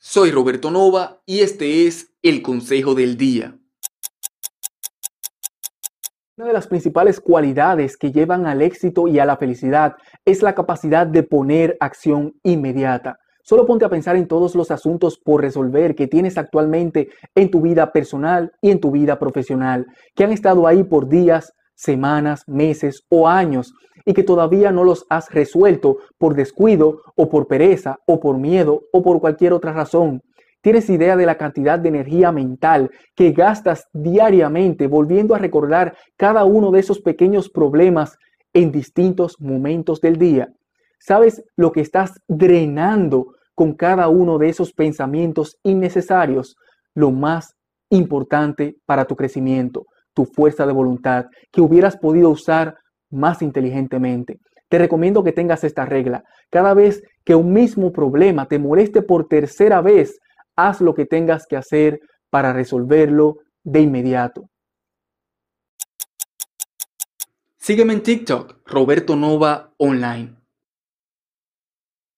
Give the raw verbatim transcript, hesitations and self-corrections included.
Soy Roberto Nova y este es el Consejo del Día. Una de las principales cualidades que llevan al éxito y a la felicidad es la capacidad de poner acción inmediata. Solo ponte a pensar en todos los asuntos por resolver que tienes actualmente en tu vida personal y en tu vida profesional, que han estado ahí por días, semanas, meses o años y que todavía no los has resuelto por descuido o por pereza o por miedo o por cualquier otra razón. ¿Tienes idea de la cantidad de energía mental que gastas diariamente volviendo a recordar cada uno de esos pequeños problemas en distintos momentos del día? ¿Sabes lo que estás drenando con cada uno de esos pensamientos innecesarios? Lo más importante para tu crecimiento, tu fuerza de voluntad, que hubieras podido usar más inteligentemente. Te recomiendo que tengas esta regla. Cada vez que un mismo problema te moleste por tercera vez, haz lo que tengas que hacer para resolverlo de inmediato. Sígueme en TikTok, Roberto Nova Online.